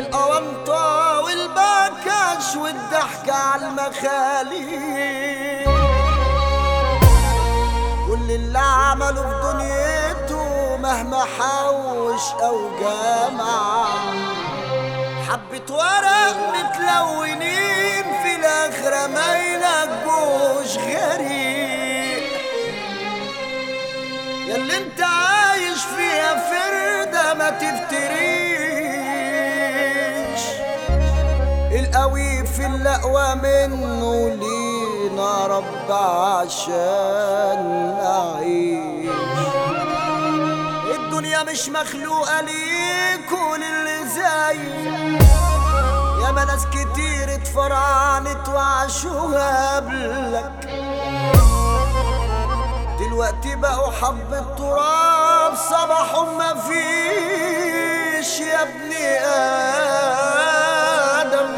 بالأونطة والبكش والضحكة على المخاليق. كل اللي عمله في دنيته مهما حوش أو جمع حبة ورق متلونين في الآخرة ما يلاقوش غريق. ياللي انت عايش فيها فردة ما تفتريش، القوي في الأقوى منه لينا رب عشان نعيش. الدنيا مش مخلوقة ليك وللي زيك، ياما ناس كتير اتفرعنت وعاشوها قبلك، دلوقتي بقوا حبة تراب صباحهم مفيش يا ابني آدم.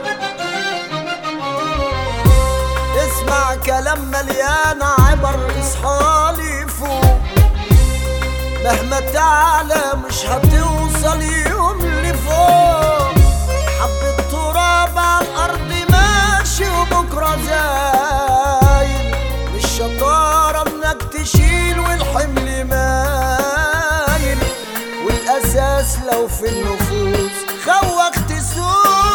اسمع كلام مليان عبر، اصحالي فوق، مهما تعلى مش هتوصل يوم لفوق. حبة تراب على الأرض ماشي وبكرة زايل، مش شطارة انك تشيل والحمل مايل، والأساس لو في النفوس خوك تسوق